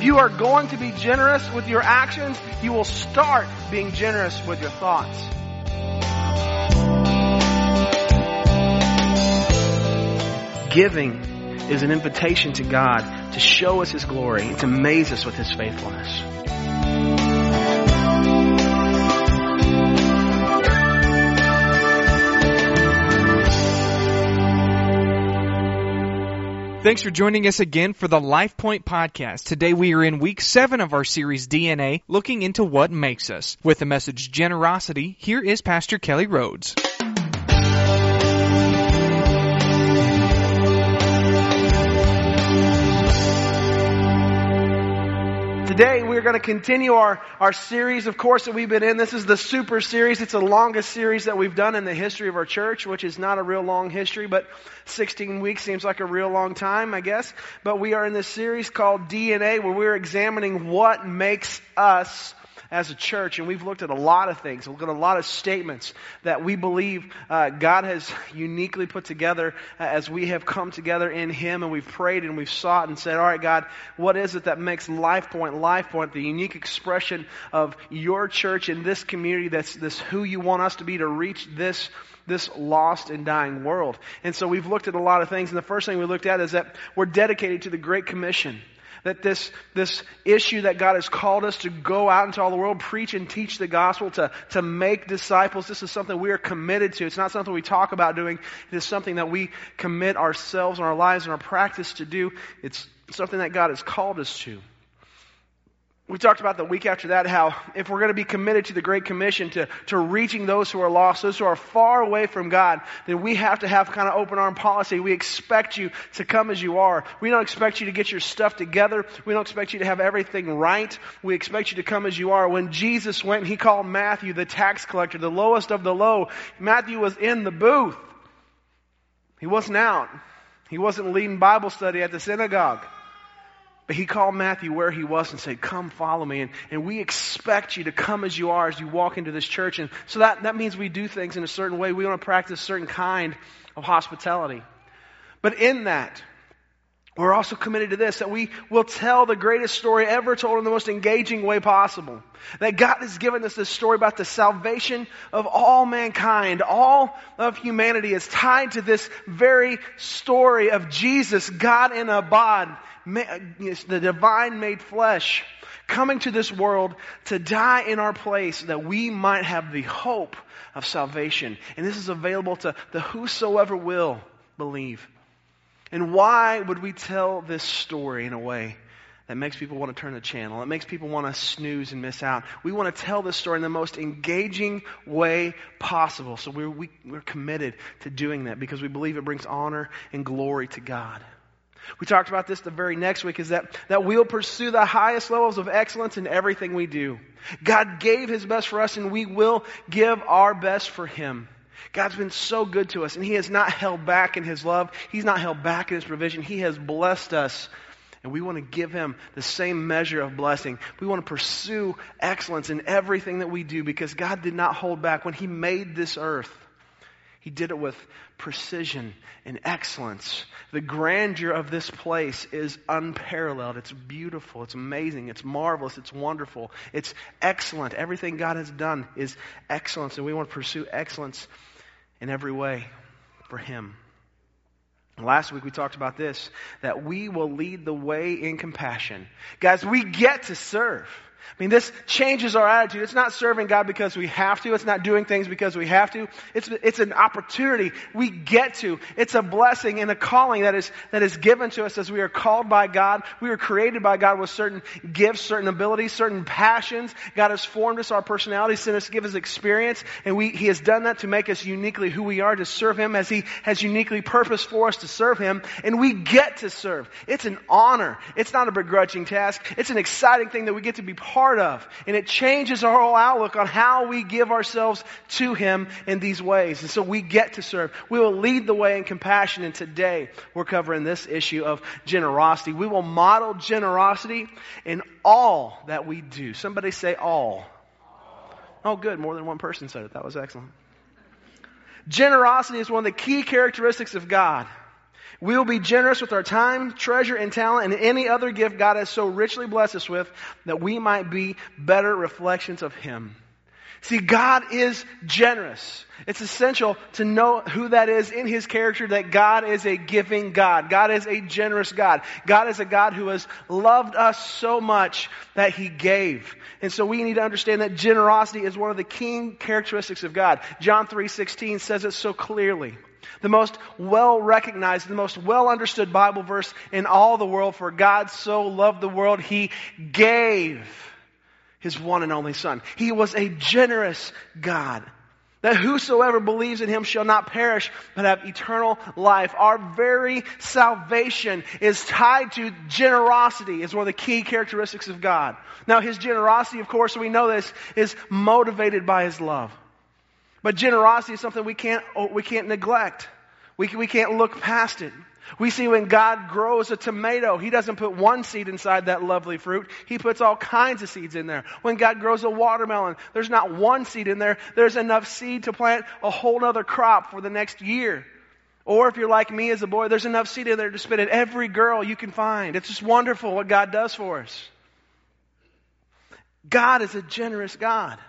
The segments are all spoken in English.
you are going to be generous with your actions, you will start being generous with your thoughts. Giving is an invitation to God to show us His glory and to amaze us with His faithfulness. Thanks for joining us again for the LifePoint Podcast. Today we are in week 7 of our series DNA, looking into what makes us. With the message Generosity, here is Pastor Kelly Rhodes. Today we're going to continue our series, of course, that we've been in. This is the Super Series. It's the longest series that we've done in the history of our church, which is not a real long history, but 16 weeks seems like a real long time, I guess. But we are in this series called DNA, where we're examining what makes us as a church, and we've looked at a lot of things. We've looked at a lot of statements that we believe God has uniquely put together as we have come together in Him, and we've prayed and we've sought and said, all right, God, what is it that makes LifePoint, the unique expression of your church in this community, that's this who you want us to be to reach this lost and dying world. And so we've looked at a lot of things, and the first thing we looked at is that we're dedicated to the Great Commission. That this issue that God has called us to go out into all the world, preach and teach the gospel, to make disciples, this is something we are committed to. It's not something we talk about doing. It is something that we commit ourselves and our lives and our practice to do. It's something that God has called us to. We talked about the week after that how if we're going to be committed to the Great Commission, to reaching those who are lost, those who are far away from God, then we have to have kind of open arm policy. We expect you to come as you are. We don't expect you to get your stuff together. We don't expect you to have everything right. We expect you to come as you are. When Jesus went, He called Matthew the tax collector, the lowest of the low. Matthew was in the booth. He wasn't out. He wasn't leading Bible study at the synagogue. But He called Matthew where he was and said, come follow me. And we expect you to come as you are as you walk into this church. And so that means we do things in a certain way. We want to practice a certain kind of hospitality. But in that, we're also committed to this, that we will tell the greatest story ever told in the most engaging way possible. That God has given us this story about the salvation of all mankind, all of humanity is tied to this very story of Jesus, God in a bod, the divine made flesh, coming to this world to die in our place that we might have the hope of salvation. And this is available to the whosoever will believe. And why would we tell this story in a way that makes people want to turn the channel? It makes people want to snooze and miss out. We want to tell this story in the most engaging way possible. So we're committed to doing that because we believe it brings honor and glory to God. We talked about this the very next week, is that we'll pursue the highest levels of excellence in everything we do. God gave His best for us, and we will give our best for Him. God's been so good to us, and He has not held back in His love. He's not held back in His provision. He has blessed us, and we want to give Him the same measure of blessing. We want to pursue excellence in everything that we do because God did not hold back. When He made this earth, He did it with precision and excellence. The grandeur of this place is unparalleled. It's beautiful. It's amazing. It's marvelous. It's wonderful. It's excellent. Everything God has done is excellence, and we want to pursue excellence in every way for Him. Last week we talked about this, that we will lead the way in compassion. Guys, we get to serve. I mean, this changes our attitude. It's not serving God because we have to. It's not doing things because we have to. It's an opportunity we get to. It's a blessing and a calling that is given to us as we are called by God. We were created by God with certain gifts, certain abilities, certain passions. God has formed us, our personality, sent us to give us experience. And He has done that to make us uniquely who we are, to serve Him as He has uniquely purposed for us to serve Him. And we get to serve. It's an honor. It's not a begrudging task. It's an exciting thing that we get to be part of. And it changes our whole outlook on how we give ourselves to Him in these ways. And so we get to serve. We will lead the way in compassion. And today we're covering this issue of generosity. We will model generosity in all that we do. Somebody say all. Oh, good. More than one person said it. That was excellent. Generosity is one of the key characteristics of God. We will be generous with our time, treasure, and talent, and any other gift God has so richly blessed us with, that we might be better reflections of Him. See, God is generous. It's essential to know who that is in His character, that God is a giving God. God is a generous God. God is a God who has loved us so much that He gave. And so we need to understand that generosity is one of the key characteristics of God. John 3:16 says it so clearly. The most well-recognized, the most well-understood Bible verse in all the world. For God so loved the world, He gave His one and only Son. He was a generous God. That whosoever believes in Him shall not perish, but have eternal life. Our very salvation is tied to generosity. It's one of the key characteristics of God. Now, His generosity, of course, we know this, is motivated by His love. But generosity is something we can't neglect. We can't look past it. We see when God grows a tomato, He doesn't put one seed inside that lovely fruit. He puts all kinds of seeds in there. When God grows a watermelon, there's not one seed in there. There's enough seed to plant a whole other crop for the next year. Or if you're like me as a boy, there's enough seed in there to spit at every girl you can find. It's just wonderful what God does for us. God is a generous God.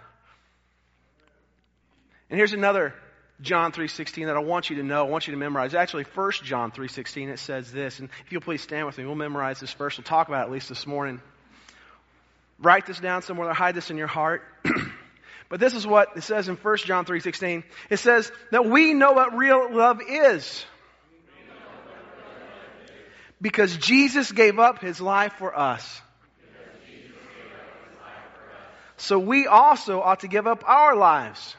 And here's another John 3:16 that I want you to know, I want you to memorize. Actually, 1 John 3:16, it says this. And if you'll please stand with me, we'll memorize this verse. We'll talk about it at least this morning. Write this down somewhere, hide this in your heart. But this is what it says in 1 John 3:16. It says that we know what real love is. Because Jesus gave up His life for us. So we also ought to give up our lives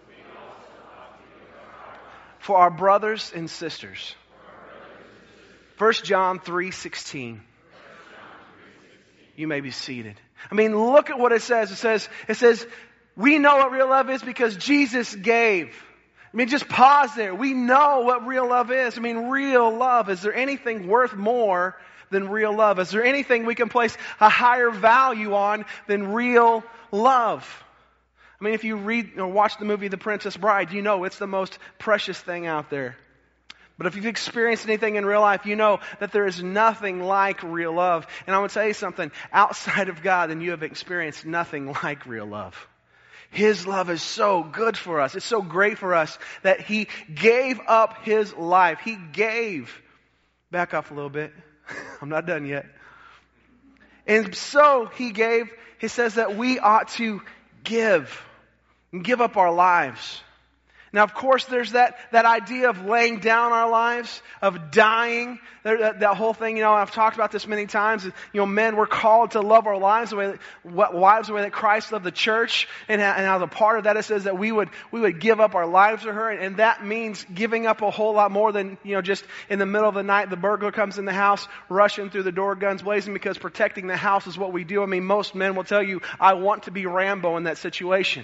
for our brothers and sisters. 1 John 3:16. You may be seated. I mean, look at what it says. It says, we know what real love is because Jesus gave. I mean, just pause there. We know what real love is. I mean, real love. Is there anything worth more than real love? Is there anything we can place a higher value on than real love? I mean, if you read or watch the movie The Princess Bride, you know it's the most precious thing out there. But if you've experienced anything in real life, you know that there is nothing like real love. And I want to tell you something, outside of God, then you have experienced nothing like real love. His love is so good for us. It's so great for us that He gave up His life. He gave. Back up a little bit. I'm not done yet. And so He gave. He says that we ought to give. And give up our lives. Now, of course, there's that idea of laying down our lives, of dying. That whole thing, I've talked about this many times. Men, we're called to love our lives the way that Christ loved the church. And as a part of that, it says that we would give up our lives to her. And that means giving up a whole lot more than, just in the middle of the night, the burglar comes in the house, rushing through the door, guns blazing, because protecting the house is what we do. I mean, most men will tell you, I want to be Rambo in that situation.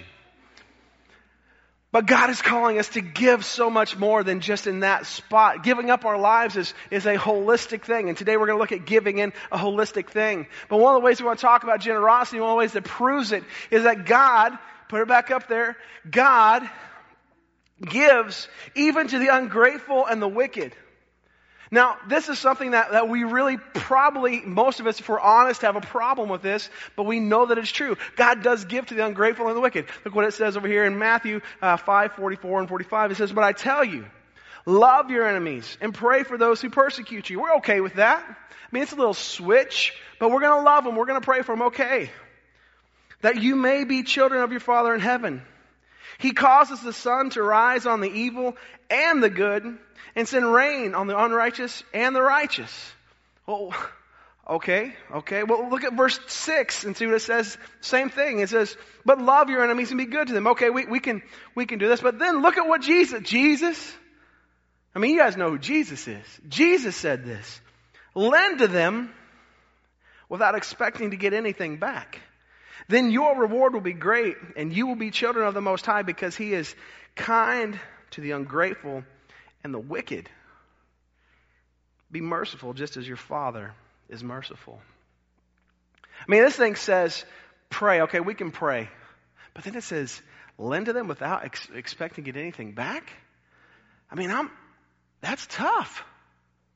But God is calling us to give so much more than just in that spot. Giving up our lives is a holistic thing. And today we're going to look at giving in a holistic thing. But one of the ways we want to talk about generosity, one of the ways that proves it, is that God, put it back up there, God gives even to the ungrateful and the wicked. Now, this is something that we really probably, most of us, if we're honest, have a problem with this, but we know that it's true. God does give to the ungrateful and the wicked. Look what it says over here in Matthew 5:44 and 45. It says, but I tell you, love your enemies and pray for those who persecute you. We're okay with that. I mean, it's a little switch, but we're going to love them. We're going to pray for them. Okay. That you may be children of your Father in heaven. He causes the sun to rise on the evil and the good, and send rain on the unrighteous and the righteous. Oh, okay. Well, look at verse 6 and see what it says. Same thing. It says, but love your enemies and be good to them. Okay, we can do this. But then look at what Jesus, I mean, you guys know who Jesus is. Jesus said this. Lend to them without expecting to get anything back. Then your reward will be great, and you will be children of the Most High, because He is kind to the ungrateful and the wicked. Be merciful just as your Father is merciful. I mean, this thing says pray. Okay, we can pray. But then it says lend to them without expecting to get anything back. I mean, that's tough.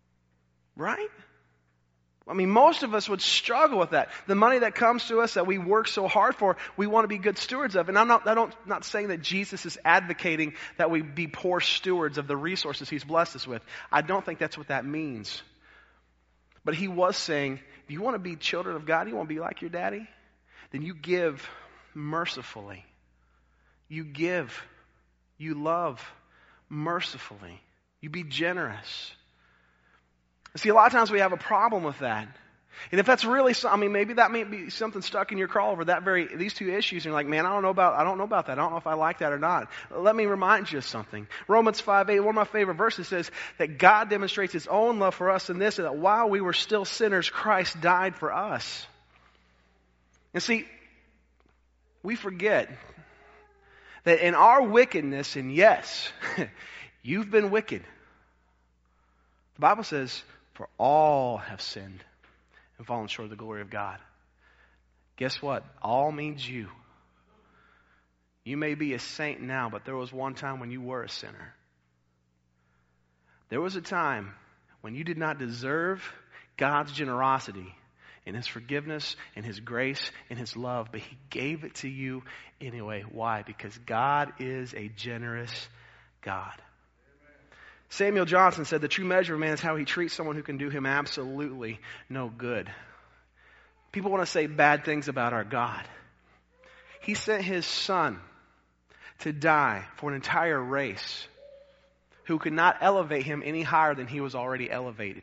Right? I mean, most of us would struggle with that. The money that comes to us that we work so hard for, we want to be good stewards of. And I'm not saying that Jesus is advocating that we be poor stewards of the resources He's blessed us with. I don't think that's what that means. But He was saying, if you want to be children of God, you want to be like your daddy, then you give mercifully. You give. You love mercifully. You be generous. See, a lot of times we have a problem with that. And if that's really, maybe that may be something stuck in your craw over these two issues. And you're like, man, I don't know about that. I don't know if I like that or not. Let me remind you of something. Romans 5:8, one of my favorite verses, says that God demonstrates His own love for us in this, that while we were still sinners, Christ died for us. And see, we forget that in our wickedness, and yes, you've been wicked. The Bible says, for all have sinned and fallen short of the glory of God. Guess what? All means you. You may be a saint now, but there was one time when you were a sinner. There was a time when you did not deserve God's generosity and His forgiveness and His grace and His love, but He gave it to you anyway. Why? Because God is a generous God. Samuel Johnson said the true measure of man is how he treats someone who can do him absolutely no good. People want to say bad things about our God. He sent His Son to die for an entire race who could not elevate Him any higher than He was already elevated.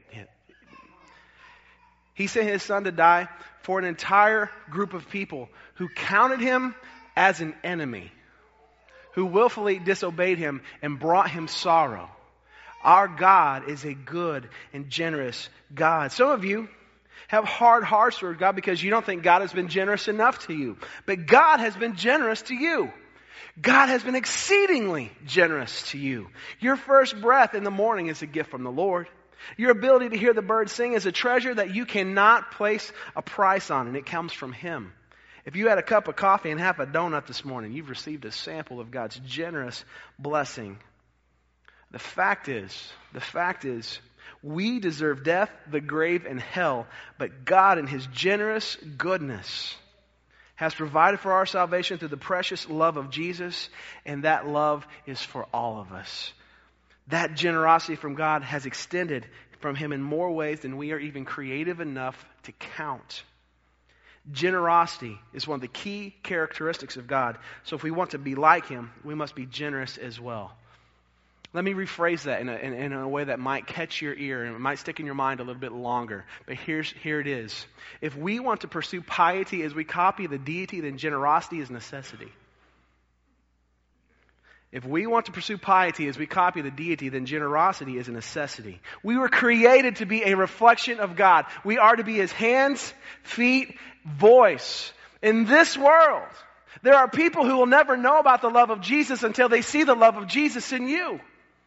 He sent His Son to die for an entire group of people who counted Him as an enemy, who willfully disobeyed Him and brought Him sorrow. Our God is a good and generous God. Some of you have hard hearts toward God because you don't think God has been generous enough to you. But God has been generous to you. God has been exceedingly generous to you. Your first breath in the morning is a gift from the Lord. Your ability to hear the birds sing is a treasure that you cannot place a price on, and it comes from Him. If you had a cup of coffee and half a donut this morning, you've received a sample of God's generous blessing. The fact is, we deserve death, the grave, and hell, but God in His generous goodness has provided for our salvation through the precious love of Jesus, and that love is for all of us. That generosity from God has extended from Him in more ways than we are even creative enough to count. Generosity is one of the key characteristics of God. So if we want to be like Him, we must be generous as well. Let me rephrase that in a way that might catch your ear and it might stick in your mind a little bit longer. But here it is. If we want to pursue piety as we copy the deity, then generosity is necessity. If we want to pursue piety as we copy the deity, then generosity is a necessity. We were created to be a reflection of God. We are to be His hands, feet, voice in this world. There are people who will never know about the love of Jesus until they see the love of Jesus in you.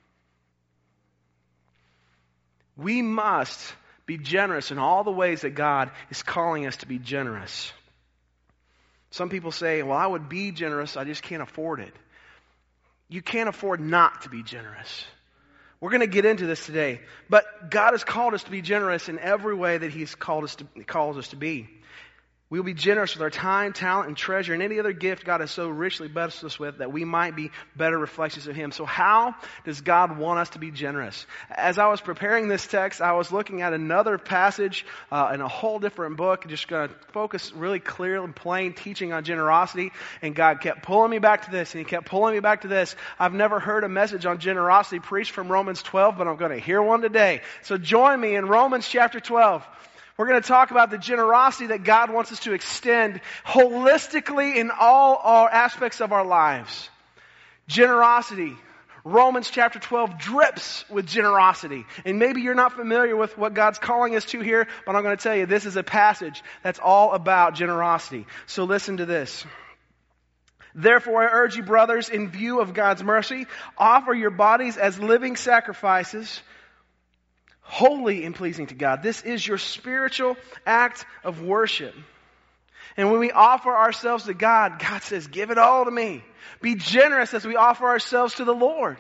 We must be generous in all the ways that God is calling us to be generous. Some people say, well, I would be generous, I just can't afford it. You can't afford not to be generous. We're going to get into this today. But God has called us to be generous in every way that He's calls us to be. We will be generous with our time, talent, and treasure, and any other gift God has so richly blessed us with that we might be better reflections of Him. So how does God want us to be generous? As I was preparing this text, I was looking at another passage in a whole different book, just going to focus really clear and plain teaching on generosity, and God kept pulling me back to this, and He kept pulling me back to this. I've never heard a message on generosity preached from Romans 12, but I'm going to hear one today. So join me in Romans chapter 12. We're going to talk about the generosity that God wants us to extend holistically in all our aspects of our lives. Generosity. Romans chapter 12 drips with generosity. And maybe you're not familiar with what God's calling us to here, but I'm going to tell you this is a passage that's all about generosity. So listen to this. Therefore, I urge you, brothers, in view of God's mercy, offer your bodies as living sacrifices, holy and pleasing to God. This is your spiritual act of worship. And when we offer ourselves to God, God says, give it all to me. Be generous as we offer ourselves to the Lord.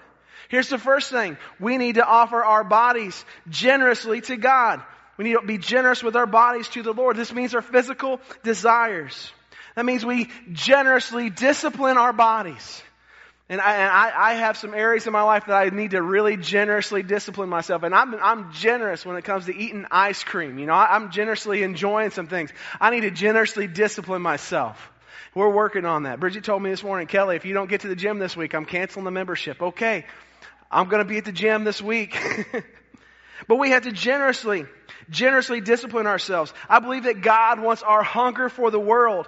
Here's the first thing. We need to offer our bodies generously to God. We need to be generous with our bodies to the Lord. This means our physical desires. That means we generously discipline our bodies. And I have some areas in my life that I need to really generously discipline myself. And I'm generous when it comes to eating ice cream. You know, I'm generously enjoying some things. I need to generously discipline myself. We're working on that. Bridget told me this morning, Kelly, if you don't get to the gym this week, I'm canceling the membership. Okay, I'm going to be at the gym this week. But we have to generously discipline ourselves. I believe that God wants our hunger for the Word,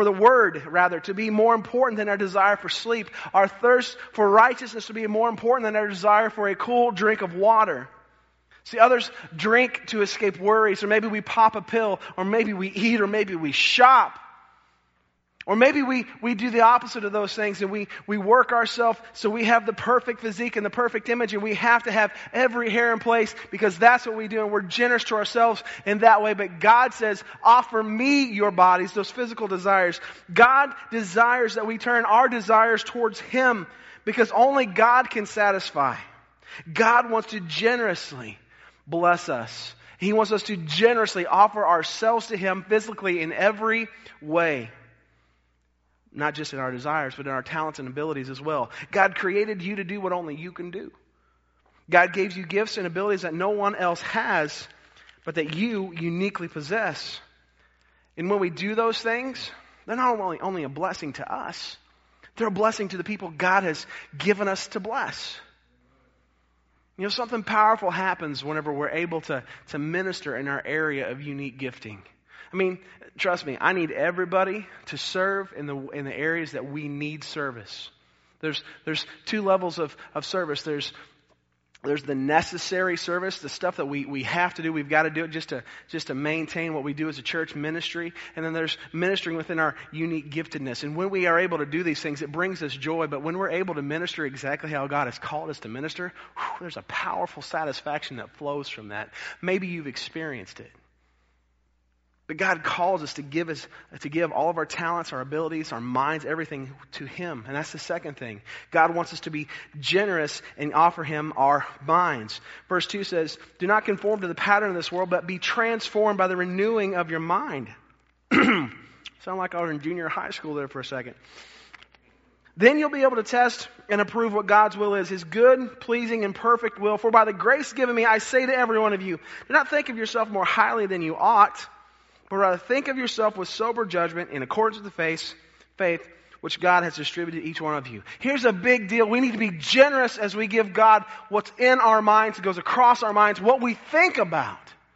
to be more important than our desire for sleep. Our thirst for righteousness to be more important than our desire for a cool drink of water. See, others drink to escape worries, or maybe we pop a pill, or maybe we eat, or maybe we shop. Or maybe we do the opposite of those things and we work ourselves so we have the perfect physique and the perfect image, and we have to have every hair in place because that's what we do, and we're generous to ourselves in that way. But God says, offer me your bodies, those physical desires. God desires that we turn our desires towards Him because only God can satisfy. God wants to generously bless us. He wants us to generously offer ourselves to Him physically in every way. Not just in our desires, but in our talents and abilities as well. God created you to do what only you can do. God gave you gifts and abilities that no one else has, but that you uniquely possess. And when we do those things, they're not only a blessing to us, they're a blessing to the people God has given us to bless. You know, something powerful happens whenever we're able to minister in our area of unique gifting. I mean, trust me, I need everybody to serve in the areas that we need service. There's two levels of service. There's the necessary service, the stuff that we have to do. We've got to do it just to maintain what we do as a church ministry. And then there's ministering within our unique giftedness. And when we are able to do these things, it brings us joy. But when we're able to minister exactly how God has called us to minister, there's a powerful satisfaction that flows from that. Maybe you've experienced it. But God calls us to give all of our talents, our abilities, our minds, everything to Him. And that's the second thing. God wants us to be generous and offer Him our minds. Verse 2 says, do not conform to the pattern of this world, but be transformed by the renewing of your mind. Sound like I was in junior high school there for a second. Then you'll be able to test and approve what God's will is, His good, pleasing, and perfect will. For by the grace given me, I say to every one of you, do not think of yourself more highly than you ought, but rather think of yourself with sober judgment in accordance with the faith which God has distributed to each one of you. Here's a big deal. We need to be generous as we give God what's in our minds. It goes across our minds, what we think about.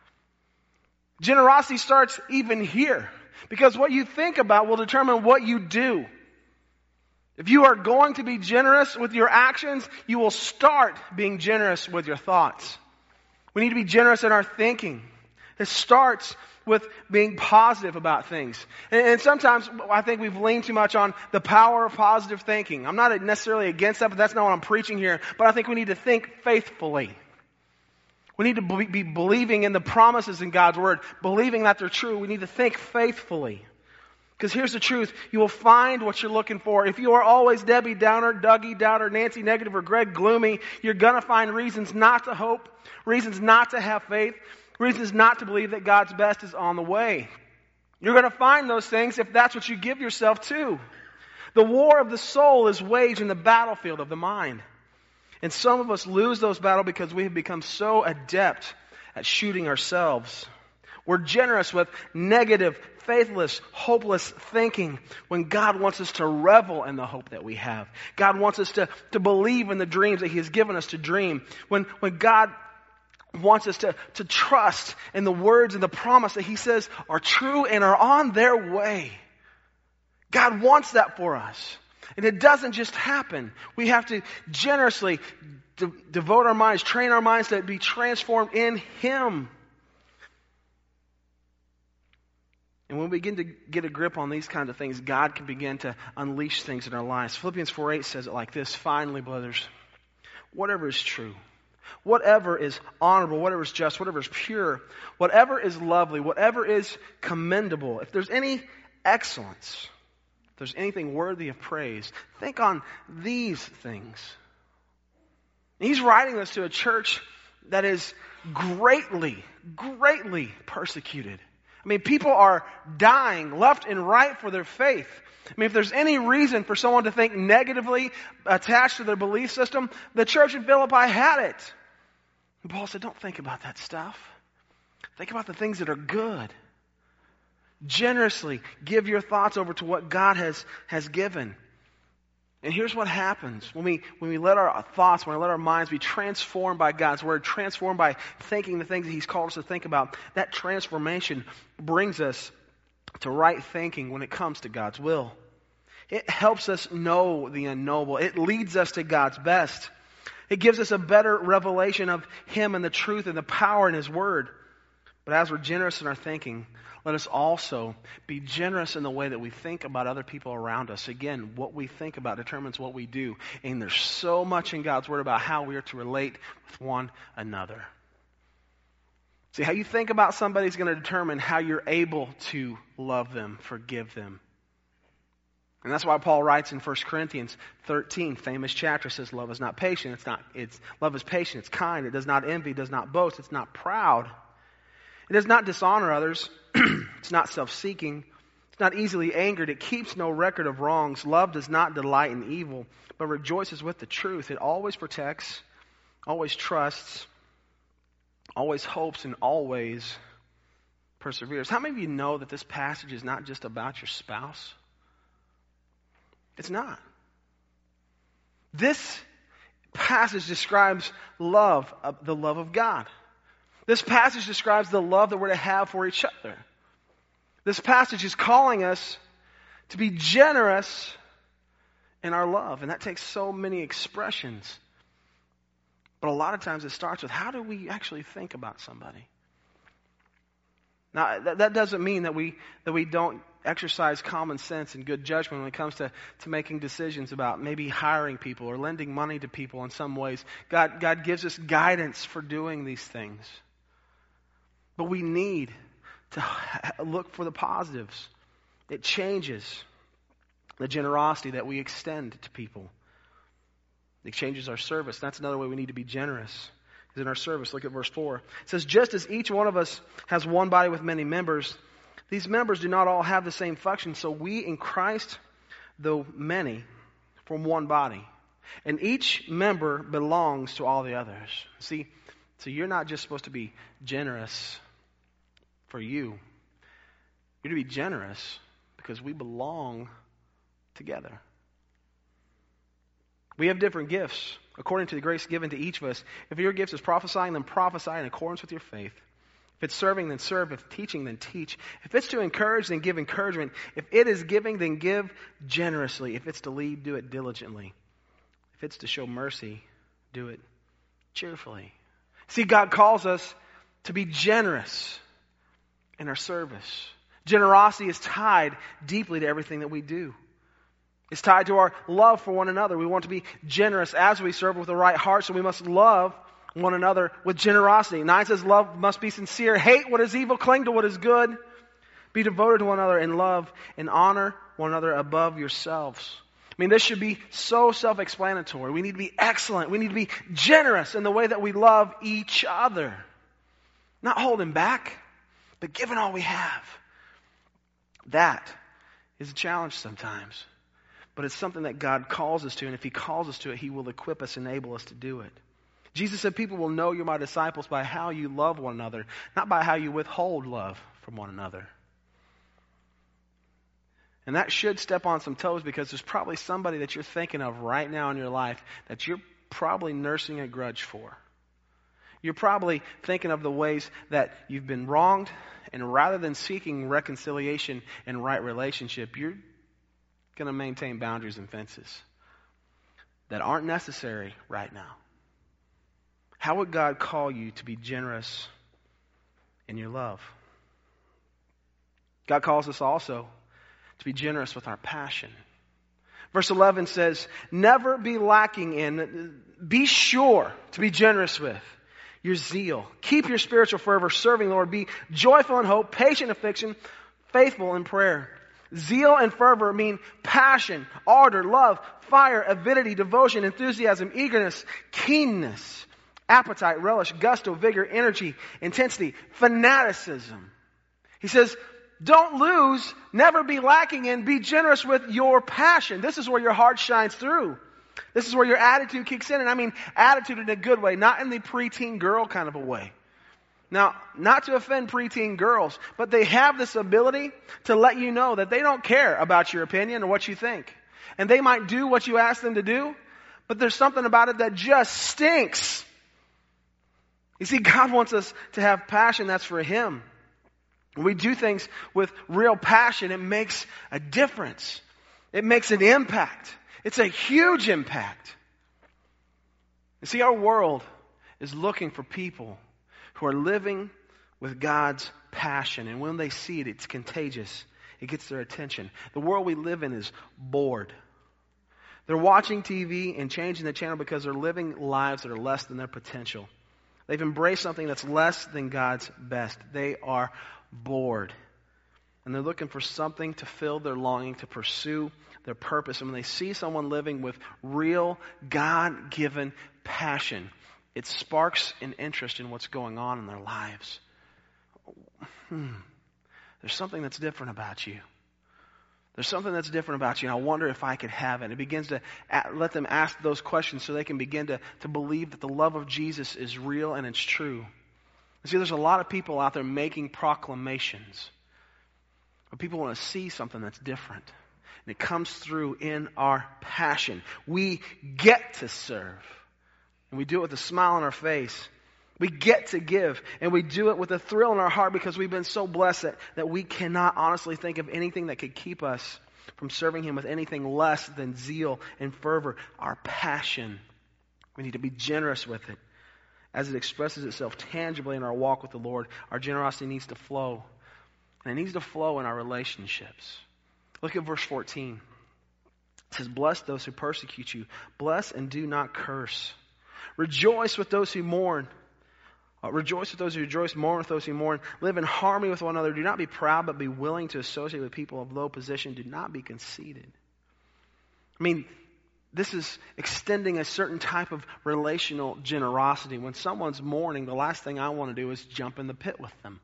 Generosity starts even here, because what you think about will determine what you do. If you are going to be generous with your actions, you will start being generous with your thoughts. We need to be generous in our thinking. It starts with being positive about things. And sometimes I think we've leaned too much on the power of positive thinking. I'm not necessarily against that, but that's not what I'm preaching here. But I think we need to think faithfully. We need to be believing in the promises in God's Word, believing that they're true. We need to think faithfully. Because here's the truth. You will find what you're looking for. If you are always Debbie Downer, Dougie Doubter, Nancy Negative, or Greg Gloomy, you're going to find reasons not to hope, reasons not to have faith, reasons not to believe that God's best is on the way. You're going to find those things if that's what you give yourself to. The war of the soul is waged in the battlefield of the mind. And some of us lose those battles because we have become so adept at shooting ourselves. We're generous with negative, faithless, hopeless thinking when God wants us to revel in the hope that we have. God wants us to believe in the dreams that He has given us to dream. When God wants us to trust in the words and the promise that He says are true and are on their way. God wants that for us. And it doesn't just happen. We have to generously devote our minds, train our minds to be transformed in Him. And when we begin to get a grip on these kinds of things, God can begin to unleash things in our lives. Philippians 4:8 says it like this: finally, brothers, whatever is true, whatever is honorable, whatever is just, whatever is pure, whatever is lovely, whatever is commendable, if there's any excellence, if there's anything worthy of praise, think on these things. He's writing this to a church that is greatly persecuted. I mean, people are dying left and right for their faith. I mean, if there's any reason for someone to think negatively attached to their belief system, the church in Philippi had it. And Paul said, don't think about that stuff. Think about the things that are good. Generously give your thoughts over to what God has given. And here's what happens when we let our thoughts, when we let our minds be transformed by God's Word, transformed by thinking the things that He's called us to think about. That transformation brings us to right thinking when it comes to God's will. It helps us know the unknowable. It leads us to God's best. It gives us a better revelation of Him and the truth and the power in His Word. But as we're generous in our thinking, let us also be generous in the way that we think about other people around us. Again, what we think about determines what we do. And there's so much in God's Word about how we are to relate with one another. See, how you think about somebody is going to determine how you're able to love them, forgive them. And that's why Paul writes in 1 Corinthians 13, famous chapter, says, love is not patient. Love is patient. It's kind. It does not envy. It does not boast. It's not proud. It does not dishonor others. It's not self-seeking. It's not easily angered. It keeps no record of wrongs. Love does not delight in evil, but rejoices with the truth. It always protects, always trusts, always hopes, and always perseveres. How many of you know that this passage is not just about your spouse? It's not. This passage describes love, the love of God. This passage describes the love that we're to have for each other. This passage is calling us to be generous in our love. And that takes so many expressions. But a lot of times it starts with, how do we actually think about somebody? Now, that doesn't mean that we don't exercise common sense and good judgment when it comes to making decisions about maybe hiring people or lending money to people in some ways. God gives us guidance for doing these things. But we need to look for the positives. It changes the generosity that we extend to people. It changes our service. That's another way we need to be generous, is in our service. Look at verse 4. It says, just as each one of us has one body with many members, these members do not all have the same function. So we in Christ, though many, form one body. And each member belongs to all the others. See, so you're not just supposed to be generous for you. You're to be generous because we belong together. We have different gifts according to the grace given to each of us. If your gift is prophesying, then prophesy in accordance with your faith. If it's serving, then serve. If teaching, then teach. If it's to encourage, then give encouragement. If it is giving, then give generously. If it's to lead, do it diligently. If it's to show mercy, do it cheerfully. See, God calls us to be generous in our service. Generosity is tied deeply to everything that we do. It's tied to our love for one another. We want to be generous as we serve with the right heart, so we must love one another with generosity. 9 says love must be sincere. Hate what is evil, cling to what is good. Be devoted to one another in love and honor one another above yourselves. I mean, this should be so self-explanatory. We need to be excellent. We need to be generous in the way that we love each other. Not holding back, but giving all we have. That is a challenge sometimes. But it's something that God calls us to, and if He calls us to it, He will equip us, enable us to do it. Jesus said, people will know you're my disciples by how you love one another, not by how you withhold love from one another. And that should step on some toes, because there's probably somebody that you're thinking of right now in your life that you're probably nursing a grudge for. You're probably thinking of the ways that you've been wronged, and rather than seeking reconciliation and right relationship, you're going to maintain boundaries and fences that aren't necessary right now. How would God call you to be generous in your love? God calls us also to be generous with our passion. Verse 11 says, never be lacking in, be sure to be generous with your zeal. Keep your spiritual fervor, serving the Lord. Be joyful in hope, patient in affliction, faithful in prayer. Zeal and fervor mean passion, ardor, love, fire, avidity, devotion, enthusiasm, eagerness, keenness, appetite, relish, gusto, vigor, energy, intensity, fanaticism. He says, don't lose, never be lacking in, be generous with your passion. This is where your heart shines through. This is where your attitude kicks in. And I mean attitude in a good way, not in the preteen girl kind of a way. Now, not to offend preteen girls, but they have this ability to let you know that they don't care about your opinion or what you think. And they might do what you ask them to do, but there's something about it that just stinks. You see, God wants us to have passion that's for Him. When we do things with real passion, it makes a difference. It makes an impact. It's a huge impact. You see, our world is looking for people who are living with God's passion. And when they see it, it's contagious. It gets their attention. The world we live in is bored. They're watching TV and changing the channel because they're living lives that are less than their potential. They've embraced something that's less than God's best. They are bored. And they're looking for something to fill their longing, to pursue their purpose. And when they see someone living with real, God-given passion, it sparks an interest in what's going on in their lives. There's something that's different about you. There's something that's different about you, and I wonder if I could have it. It begins to let them ask those questions so they can begin to believe that the love of Jesus is real and it's true. You see, there's a lot of people out there making proclamations, but people want to see something that's different. And it comes through in our passion. We get to serve. And we do it with a smile on our face. We get to give. And we do it with a thrill in our heart because we've been so blessed that we cannot honestly think of anything that could keep us from serving Him with anything less than zeal and fervor. Our passion. We need to be generous with it. As it expresses itself tangibly in our walk with the Lord, our generosity needs to flow. And it needs to flow in our relationships. Look at verse 14. It says, bless those who persecute you. Bless and do not curse. Rejoice with those who mourn. Rejoice with those who rejoice. Mourn with those who mourn. Live in harmony with one another. Do not be proud, but be willing to associate with people of low position. Do not be conceited. I mean, this is extending a certain type of relational generosity. When someone's mourning, the last thing I want to do is jump in the pit with them.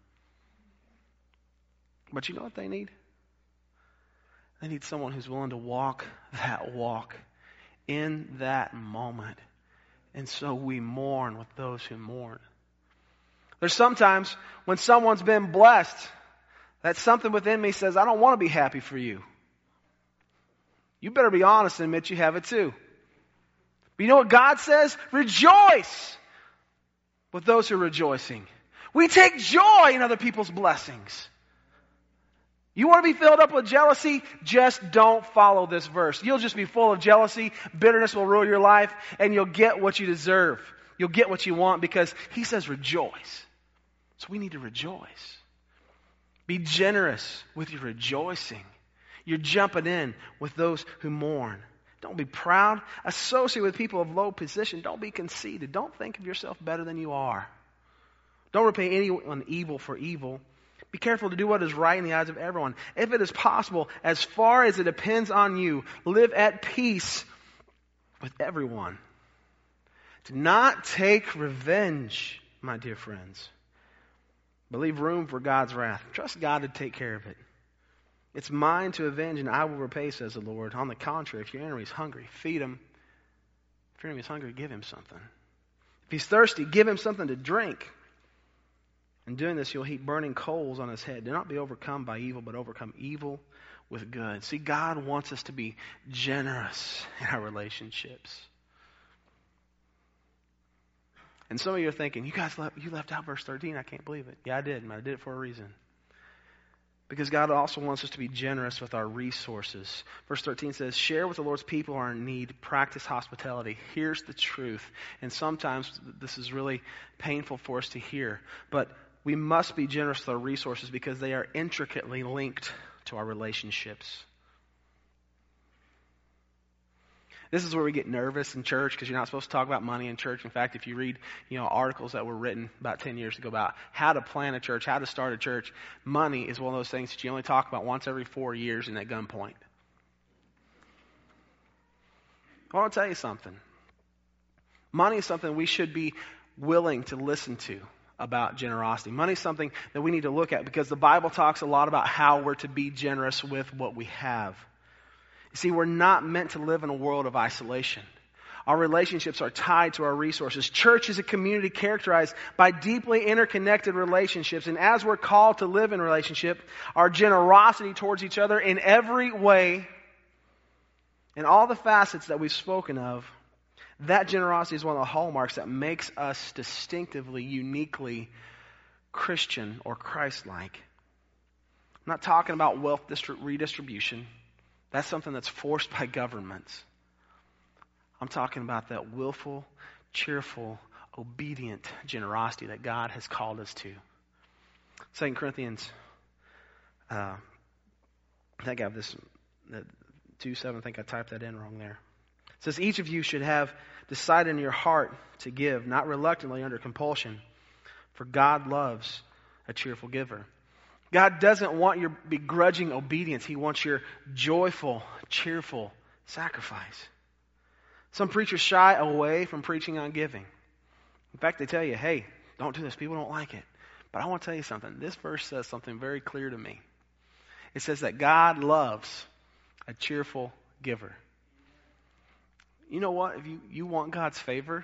But you know what they need? They need someone who's willing to walk that walk in that moment. And so we mourn with those who mourn. There's sometimes when someone's been blessed, that something within me says, I don't want to be happy for you. You better be honest and admit you have it too. But you know what God says? Rejoice with those who are rejoicing. We take joy in other people's blessings. You want to be filled up with jealousy? Just don't follow this verse. You'll just be full of jealousy. Bitterness will rule your life, and you'll get what you deserve. You'll get what you want because He says rejoice. So we need to rejoice. Be generous with your rejoicing. You're jumping in with those who mourn. Don't be proud. Associate with people of low position. Don't be conceited. Don't think of yourself better than you are. Don't repay anyone evil for evil. Be careful to do what is right in the eyes of everyone. If it is possible, as far as it depends on you, live at peace with everyone. Do not take revenge, my dear friends, but leave room for God's wrath. Trust God to take care of it. It's mine to avenge, and I will repay, says the Lord. On the contrary, if your enemy is hungry, feed him. If your enemy is hungry, give him something. If he's thirsty, give him something to drink. In doing this, you'll heap burning coals on his head. Do not be overcome by evil, but overcome evil with good. See, God wants us to be generous in our relationships. And some of you are thinking, you left out verse 13. I can't believe it. Yeah, I did, but I did it for a reason. Because God also wants us to be generous with our resources. Verse 13 says, share with the Lord's people who are in need. Practice hospitality. Here's the truth. And sometimes this is really painful for us to hear. But we must be generous with our resources because they are intricately linked to our relationships. This is where we get nervous in church because you're not supposed to talk about money in church. In fact, if you read, articles that were written about 10 years ago about how to plan a church, how to start a church, money is one of those things that you only talk about once every 4 years in that gunpoint. I want to tell you something. Money is something we should be willing to listen to about generosity. Money is something that we need to look at because the Bible talks a lot about how we're to be generous with what we have. You see, we're not meant to live in a world of isolation. Our relationships are tied to our resources. Church is a community characterized by deeply interconnected relationships. And as we're called to live in relationship, our generosity towards each other in every way, in all the facets that we've spoken of, that generosity is one of the hallmarks that makes us distinctively, uniquely Christian or Christ-like. I'm not talking about wealth redistribution. That's something that's forced by governments. I'm talking about that willful, cheerful, obedient generosity that God has called us to. 2 Corinthians, I think I have this, 2:7, I think I typed that in wrong there. It says, each of you should have decided in your heart to give, not reluctantly under compulsion, for God loves a cheerful giver. God doesn't want your begrudging obedience. He wants your joyful, cheerful sacrifice. Some preachers shy away from preaching on giving. In fact, they tell you, hey, don't do this. People don't like it. But I want to tell you something. This verse says something very clear to me. It says that God loves a cheerful giver. You know what? If you want God's favor,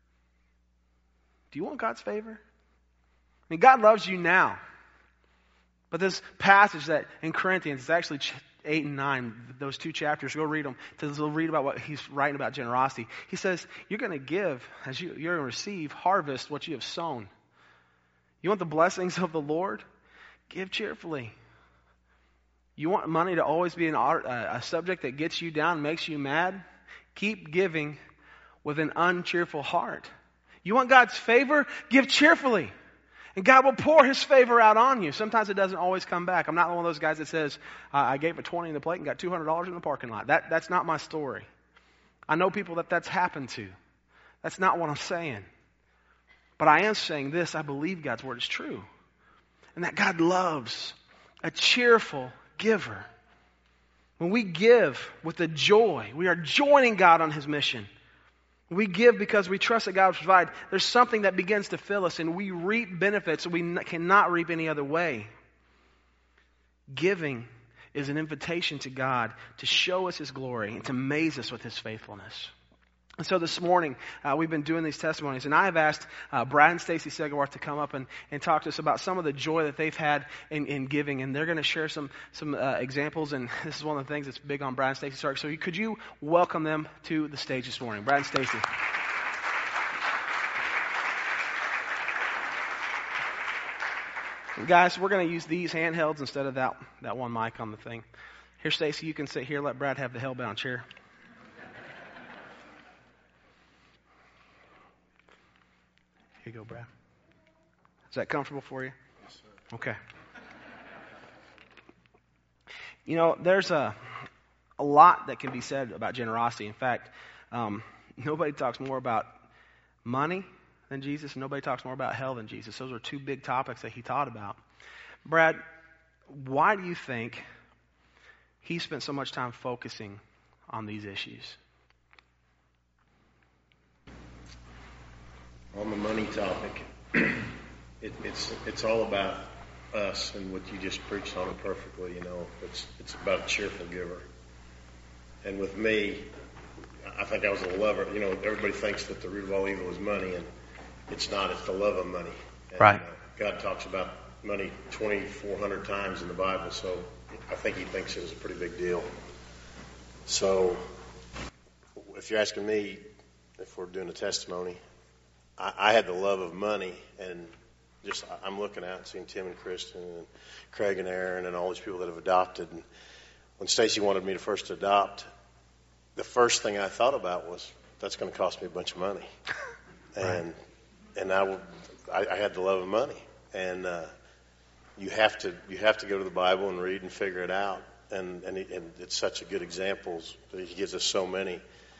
do you want God's favor? I mean, God loves you now. But this passage that in Corinthians, it's actually 8 and 9, those two chapters, go read them. To read about what he's writing about generosity. He says, you're going to give, as you're going to receive, harvest what you have sown. You want the blessings of the Lord? Give cheerfully. You want money to always be a subject that gets you down, makes you mad? Keep giving with an uncheerful heart. You want God's favor? Give cheerfully. And God will pour His favor out on you. Sometimes it doesn't always come back. I'm not one of those guys that says, I gave a 20 in the plate and got $200 in the parking lot. That's not my story. I know people that's happened to. That's not what I'm saying. But I am saying this, I believe God's word is true. And that God loves a cheerful giver. When we give with the joy, we are joining God on His mission. We give because we trust that God will provide. There's something that begins to fill us, and we reap benefits we cannot reap any other way. Giving is an invitation to God to show us His glory and to amaze us with His faithfulness. And so this morning, we've been doing these testimonies, and I have asked Brad and Stacy Segawarth to come up and talk to us about some of the joy that they've had in giving, and they're going to share some examples, and this is one of the things that's big on Brad and Stacy's heart. So could you welcome them to the stage this morning? Brad and Stacy. Guys, we're going to use these handhelds instead of that one mic on the thing. Here, Stacy, you can sit here. Let Brad have the hellbound chair. Here you go, Brad. Is that comfortable for you? Yes, sir. Okay. There's a lot that can be said about generosity. In fact, nobody talks more about money than Jesus, and nobody talks more about hell than Jesus. Those are two big topics that He taught about. Brad, why do you think He spent so much time focusing on these issues? On the money topic, it's all about us, and what you just preached on it perfectly. It's about a cheerful giver. And with me, I think I was a lover. Everybody thinks that the root of all evil is money, and it's not. It's the love of money. And, right. God talks about money 2,400 times in the Bible, so I think He thinks it is a pretty big deal. So, if you're asking me if we're doing a testimony, I had the love of money, and I'm looking out and seeing Tim and Kristen and Craig and Aaron and all these people that have adopted. And when Stacy wanted me to first adopt, the first thing I thought about was, that's going to cost me a bunch of money. Right. And I had the love of money. And you have to go to the Bible and read and figure it out. And it's such a good example. He gives us so many.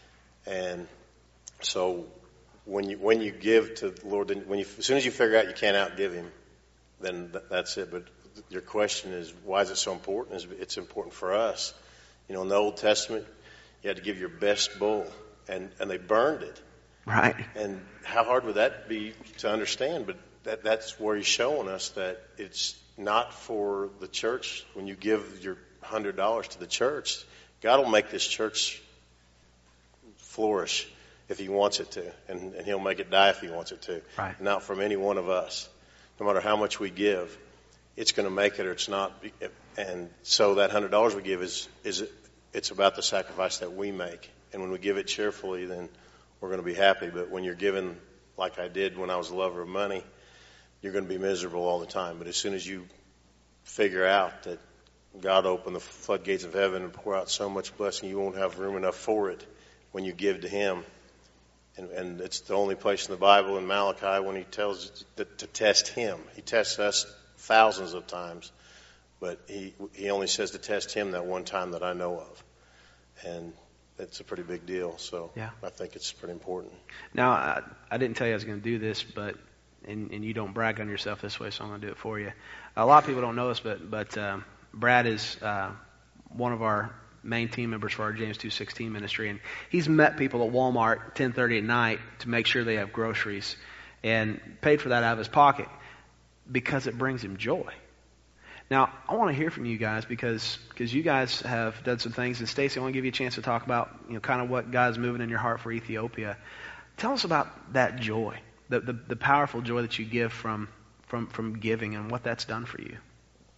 And so when you give to the Lord, then as soon as you figure out you can't outgive Him, then that's it. But your question is, why is it so important? It's important for us. In the Old Testament, you had to give your best bull, and they burned it. Right. And how hard would that be to understand? But that's where He's showing us that it's not for the church. When you give your $100 to the church, God will make this church flourish if He wants it to, and He'll make it die if He wants it to. Right. Not from any one of us. No matter how much we give, it's going to make it or it's not. And so that $100 we give it's about the sacrifice that we make. And when we give it cheerfully, then we're going to be happy. But when you're giving like I did when I was a lover of money, you're going to be miserable all the time. But as soon as you figure out that God opened the floodgates of heaven and pour out so much blessing, you won't have room enough for it when you give to Him. And it's the only place in the Bible in Malachi when He tells us to test Him. He tests us thousands of times, but He only says to test Him that one time that I know of. And it's a pretty big deal. So yeah. I think it's pretty important. Now, I didn't tell you I was going to do this, but and you don't brag on yourself this way, so I'm going to do it for you. A lot of people don't know this, but Brad is one of our main team members for our James 2:16 ministry, and he's met people at Walmart 10:30 at night to make sure they have groceries, and paid for that out of his pocket because it brings him joy. Now, I want to hear from you guys because you guys have done some things, and Stacy, I want to give you a chance to talk about kind of what God's moving in your heart for Ethiopia. Tell us about that joy, the powerful joy that you give from giving, and what that's done for you.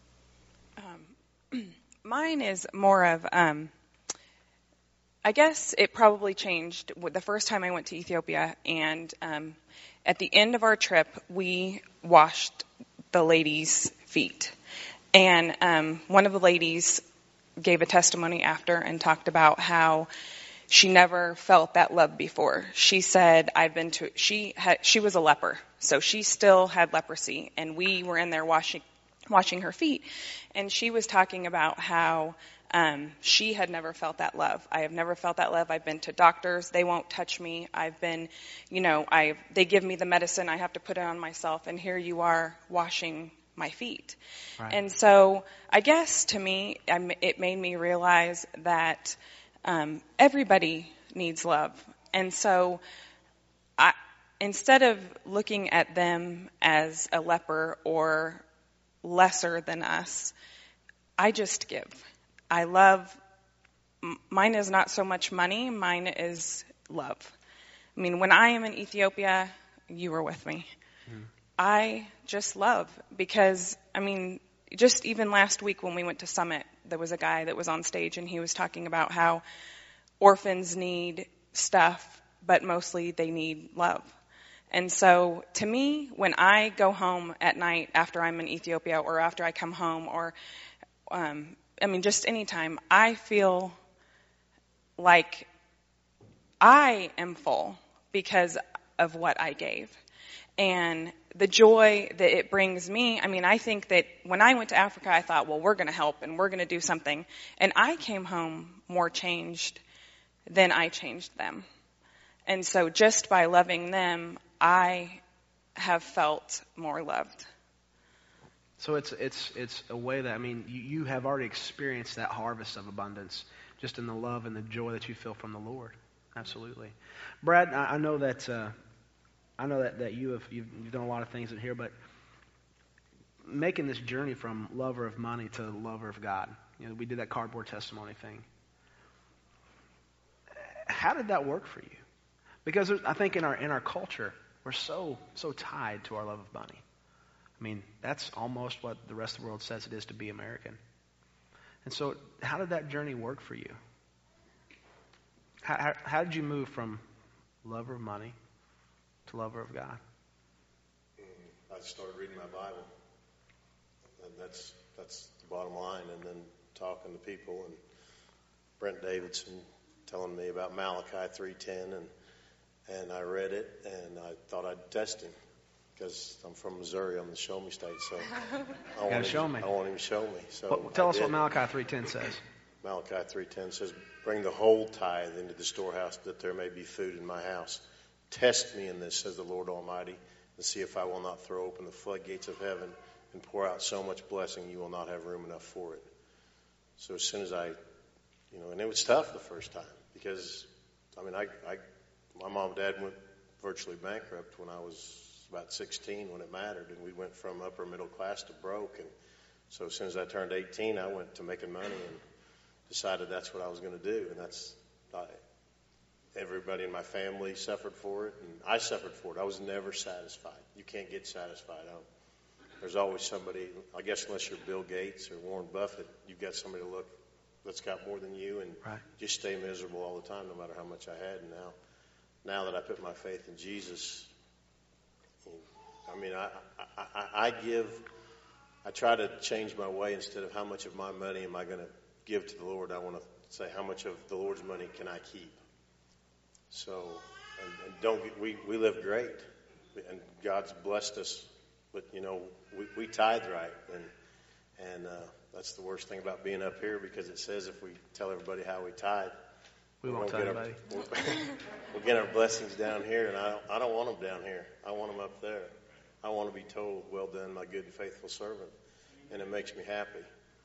Mine is more of, I guess it probably changed the first time I went to Ethiopia, and at the end of our trip, we washed the ladies' feet. And one of the ladies gave a testimony after and talked about how she never felt that love before. She said, she was a leper, so she still had leprosy, and we were in there washing her feet, and she was talking about how she had never felt that love. I have never felt that love. I've been to doctors. They won't touch me. I've been, they give me the medicine. I have to put it on myself, and here you are washing my feet. Right. And so I guess to me, it made me realize that everybody needs love. And so instead of looking at them as a leper or lesser than us, I just give. I love, mine is not so much money, mine is love. I mean, when I am in Ethiopia, you were with me. I just love because, just even last week when we went to Summit, there was a guy that was on stage and he was talking about how orphans need stuff, but mostly they need love. And so to me, when I go home at night after I'm in Ethiopia or after I come home or, just anytime, I feel like I am full because of what I gave. And the joy that it brings me, I think that when I went to Africa, I thought, well, we're going to help and we're going to do something. And I came home more changed than I changed them. And so just by loving them, I have felt more loved. So it's a way that, you have already experienced that harvest of abundance just in the love and the joy that you feel from the Lord. Absolutely. Brad, I know that you've done a lot of things in here, but making this journey from lover of money to lover of God, we did that cardboard testimony thing. How did that work for you? Because I think in our culture, we're so tied to our love of money. That's almost what the rest of the world says it is to be American. And so, how did that journey work for you? How did you move from lover of money to lover of God? I started reading my Bible, and that's the bottom line. And then talking to people, and Brent Davidson telling me about Malachi 3:10, and I read it, and I thought I'd test him because I'm from Missouri. I'm the show me state, so I want him to show me. So tell us what Malachi 3:10 says. Malachi 3:10 says, "Bring the whole tithe into the storehouse, that there may be food in my house. Test me in this, says the Lord Almighty, and see if I will not throw open the floodgates of heaven and pour out so much blessing you will not have room enough for it." So as soon as and it was tough the first time because, my mom and dad went virtually bankrupt when I was about 16 when it mattered, and we went from upper middle class to broke. And so as soon as I turned 18, I went to making money and decided that's what I was going to do. And everybody in my family suffered for it, and I suffered for it. I was never satisfied. You can't get satisfied. There's always somebody, I guess unless you're Bill Gates or Warren Buffett, you've got somebody to look that's got more than you, and just stay miserable all the time no matter how much I had. And now that I put my faith in Jesus, I try to change my way. Instead of how much of my money am I going to give to the Lord, I want to say how much of the Lord's money can I keep. So, we live great, and God's blessed us, but we tithe right, and that's the worst thing about being up here, because it says if we tell everybody how we tithe, we won't tell anybody. We'll get our blessings down here, and I don't want them down here. I want them up there. I want to be told, "Well done, my good and faithful servant," and it makes me happy.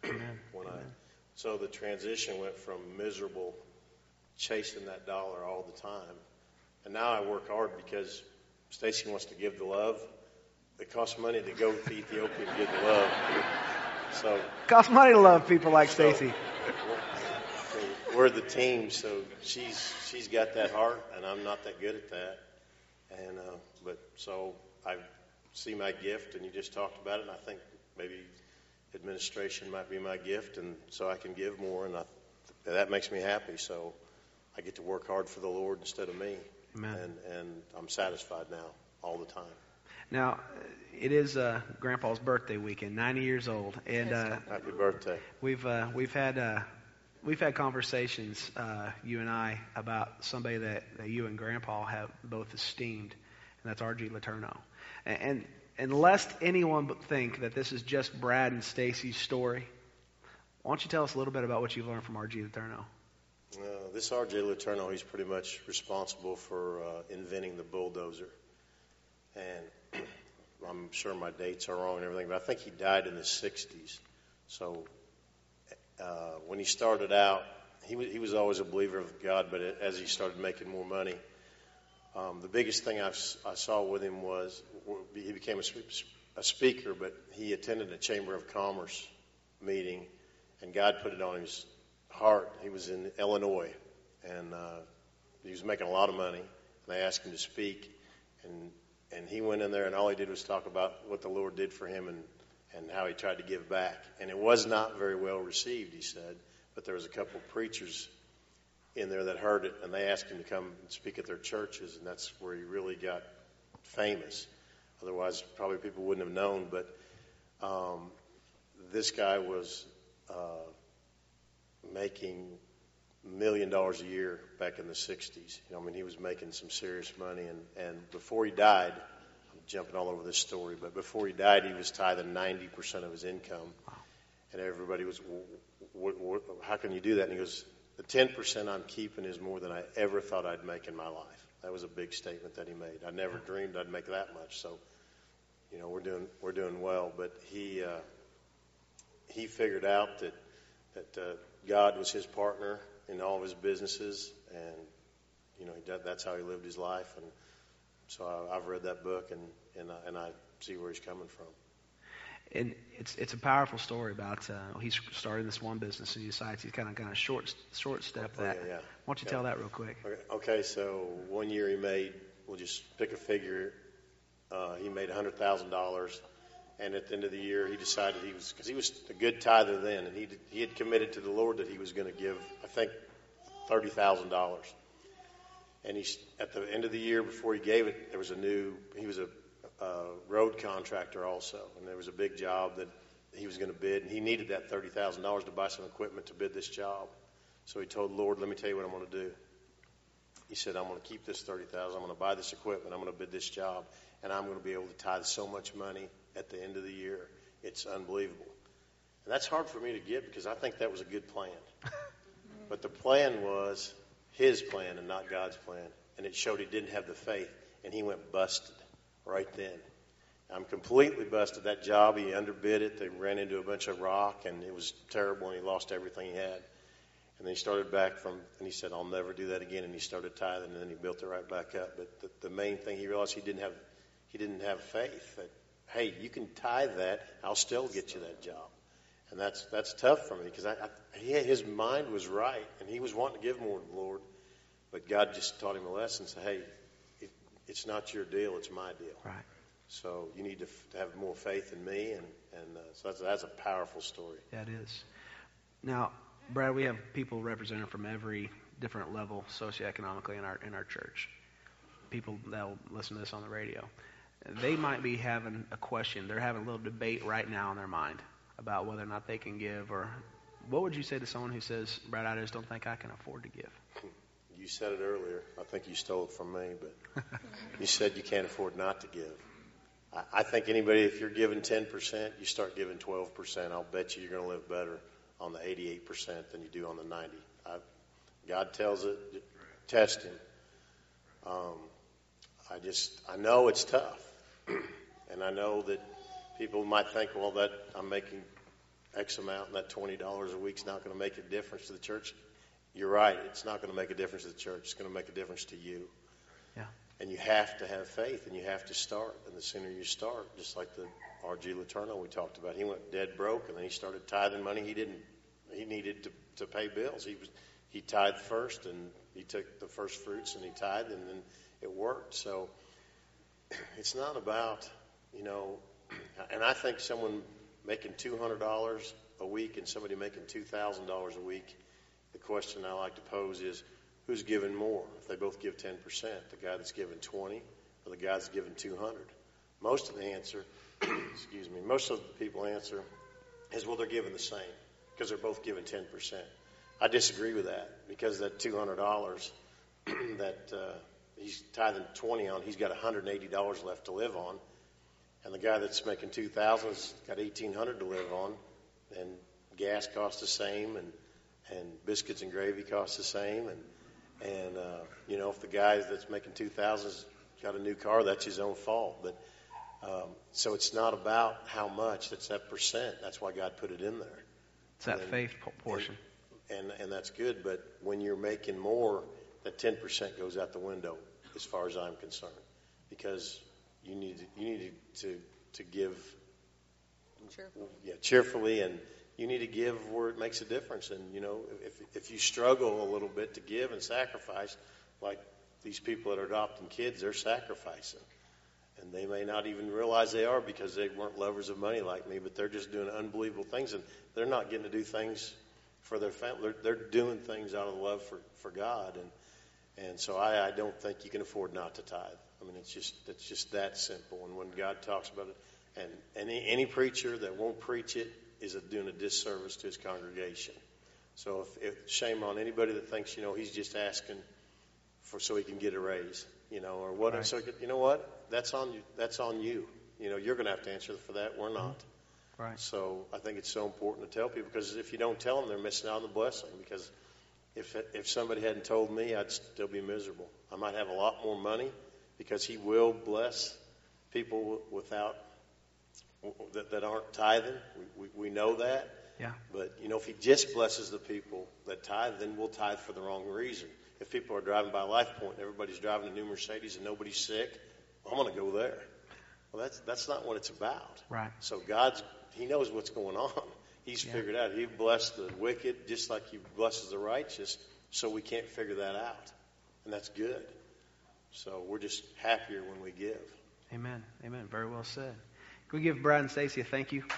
So the transition went from miserable, chasing that dollar all the time, and now I work hard because Stacy wants to give the love. It costs money to go to Ethiopia to give the love. So it costs money to love people like Stacy. We're the team, so she's got that heart, and I'm not that good at that. And so I see my gift, and you just talked about it, and I think maybe administration might be my gift, and so I can give more, and that makes me happy. So I get to work hard for the Lord instead of me. Amen. And I'm satisfied now all the time. Now, it is Grandpa's birthday weekend, 90 years old, and happy birthday. We've had conversations, you and I, about somebody that you and Grandpa have both esteemed, and that's R.G. Letourneau. And lest anyone think that this is just Brad and Stacy's story, why don't you tell us a little bit about what you've learned from R.G. Letourneau? This R.J. Letourneau, he's pretty much responsible for inventing the bulldozer. And I'm sure my dates are wrong and everything, but I think he died in the 60s. So when he started out, he was always a believer of God, but as he started making more money, the biggest thing I saw with him was he became a speaker, but he attended a Chamber of Commerce meeting, and God put it on his heart. He was in Illinois, and he was making a lot of money, and they asked him to speak, and he went in there, and all he did was talk about what the Lord did for him and how he tried to give back. And it was not very well received, he said, but there was a couple of preachers in there that heard it, and they asked him to come and speak at their churches, and that's where he really got famous. Otherwise, probably people wouldn't have known, but this guy was making $1 million a year back in the 60s. He was making some serious money, and before he died, I'm jumping all over this story, but before he died, he was tithing 90% of his income. And everybody was, how can you do that? And he goes, the 10% I'm keeping is more than I ever thought I'd make in my life. That was a big statement that he made. I never dreamed I'd make that much. So, we're doing well. But he figured out that God was his partner in all of his businesses, and that's how he lived his life. And so I've read that book, and I see where he's coming from. And it's a powerful story about he's started this one business, and he decides he's kind of short step that. Yeah. Why don't you tell that real quick? Okay, so one year he made, we'll just pick a figure, he made $100,000, and at the end of the year he decided because he was a good tither then, and he had committed to the Lord that he was going to give, I think, $30,000. And at the end of the year before he gave it, he was a road contractor also, and there was a big job that he was going to bid, and he needed that $30,000 to buy some equipment to bid this job. So he told the Lord, let me tell you what I'm going to do. He said, I'm going to keep this $30,000, I'm going to buy this equipment, I'm going to bid this job, and I'm going to be able to tithe so much money at the end of the year. It's unbelievable. And that's hard for me to get because I think that was a good plan. But the plan was his plan and not God's plan. And it showed he didn't have the faith. And he went busted right then. I'm completely busted. That job, he underbid it. They ran into a bunch of rock, and it was terrible, and he lost everything he had. And then he started back and he said, I'll never do that again. And he started tithing, and then he built it right back up. But the main thing, he realized he didn't have faith. That, hey, you can tithe that, I'll still get you that job. And that's tough for me because his mind was right, and he was wanting to give more to the Lord. But God just taught him a lesson. Said, hey, it's not your deal, it's my deal. Right. So you need to have more faith in me, and so that's a powerful story. That is. Now, Brad, we have people represented from every different level socioeconomically in our church. People that will listen to this on the radio. They might be having a question. They're having a little debate right now in their mind about whether or not they can give. Or what would you say to someone who says, Brad, I just don't think I can afford to give? You said it earlier. I think you stole it from me, but you said you can't afford not to give. I think anybody, if you're giving 10%, you start giving 12%, I'll bet you're going to live better on the 88% than you do on the 90%. God tells it, test him. I know it's tough. And I know that people might think, well, that I'm making X amount and that $20 a week's not going to make a difference to the church. You're right. It's not going to make a difference to the church. It's going to make a difference to you. Yeah. And you have to have faith, and you have to start. And the sooner you start, just like the R.G. Letourneau we talked about, he went dead broke, and then he started tithing money he needed to pay bills. He tithed first, and he took the first fruits, and he tithed, and then it worked. So it's not about, and I think someone making $200 a week and somebody making $2,000 a week, the question I like to pose is, who's giving more? If they both give 10%, the guy that's giving 20 or the guy that's giving 200? Most of the answer, most of the people answer is, well, they're giving the same because they're both giving 10%. I disagree with that because that $200 that he's tithing 20 on, he's got $180 left to live on. And the guy that's making $2,000's got $1,800 to live on, and gas costs the same, and biscuits and gravy cost the same, and if the guy that's making $2,000's got a new car, that's his own fault. But so it's not about how much; it's that percent. That's why God put it in there. It's that faith portion, and that's good. But when you're making more, that 10% goes out the window, as far as I'm concerned, because you need to give cheerfully, and you need to give where it makes a difference. And if you struggle a little bit to give and sacrifice, like these people that are adopting kids, they're sacrificing, and they may not even realize they are because they weren't lovers of money like me, but they're just doing unbelievable things, and they're not getting to do things for their family. They're doing things out of love for God, and so I don't think you can afford not to tithe. I mean, it's just that simple. And when God talks about it, and any preacher that won't preach it is doing a disservice to his congregation. So if shame on anybody that thinks he's just asking so he can get a raise, or what. Right. So what? That's on you. That's on you. You're going to have to answer for that. We're not. Right. So I think it's so important to tell people, because if you don't tell them, they're missing out on the blessing. Because if somebody hadn't told me, I'd still be miserable. I might have a lot more money, because he will bless people that aren't tithing. We know that. Yeah. But if he just blesses the people that tithe, then we'll tithe for the wrong reason. If people are driving by LifePoint and everybody's driving a new Mercedes and nobody's sick, I'm going to go there. Well, that's not what it's about. Right. So he knows what's going on. He's figured out. He blessed the wicked just like he blesses the righteous. So we can't figure that out, and that's good. So we're just happier when we give. Amen. Amen. Very well said. Can we give Brad and Stacy a thank you?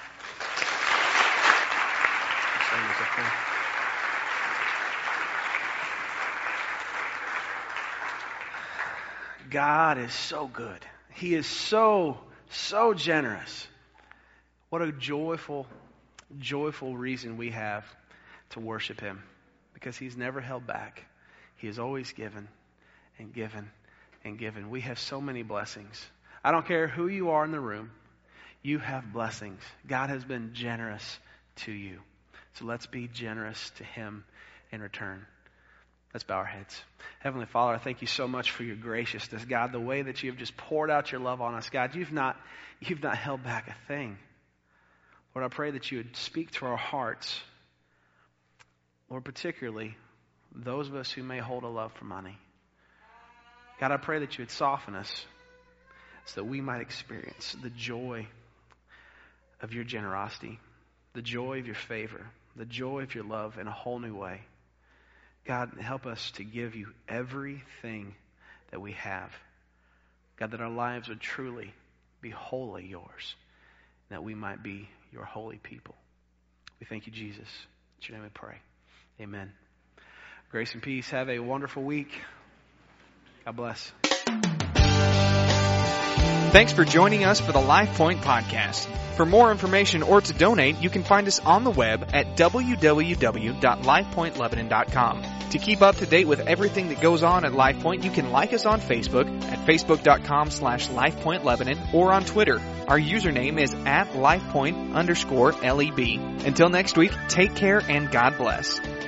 God is so good. He is so generous. What a joyful reason we have to worship Him, because He's never held back. He has always given and given and given. We have so many blessings. I don't care who you are in the room. You have blessings. God has been generous to you. So let's be generous to him in return. Let's bow our heads. Heavenly Father, I thank you so much for your graciousness, God, the way that you have just poured out your love on us. God, you've not held back a thing. Lord, I pray that you would speak to our hearts. Lord, particularly those of us who may hold a love for money. God, I pray that you would soften us so that we might experience the joy of your generosity, the joy of your favor, the joy of your love in a whole new way. God, help us to give you everything that we have. God, that our lives would truly be wholly yours, and that we might be your holy people. We thank you, Jesus. In your name we pray. Amen. Grace and peace. Have a wonderful week. God bless. Thanks for joining us for the LifePoint Podcast. For more information or to donate, you can find us on the web at www.lifepointlebanon.com. To keep up to date with everything that goes on at LifePoint, you can like us on Facebook at facebook.com/LifePointLebanon or on Twitter. Our username is @LifePoint_LEB. Until next week, take care and God bless.